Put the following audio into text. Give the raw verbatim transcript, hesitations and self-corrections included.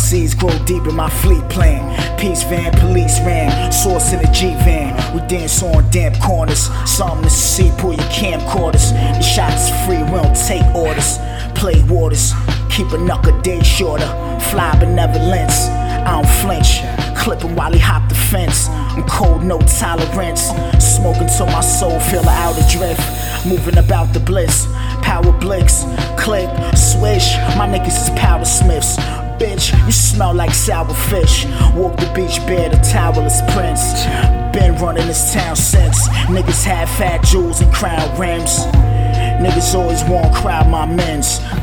seeds grow deep in my fleet plan. Peace van, police ran, source in a G-van. We dance on damp corners, something to see, pull your camcorders. The shot is free, we don't take orders. Play waters, keep a knuck a day shorter. Fly benevolence, I don't flinch. Clipping while he hop the fence. I'm cold, no tolerance. Smoking till my soul feel the outer drift. Moving about the bliss. Power blicks, click, swish. My niggas is powder smiths. Bitch, you smell like sour fish. Walk the beach bare, the toweless prince. Been running this town since. Niggas had fat jewels and crown rims. Niggas always want crowd my men's.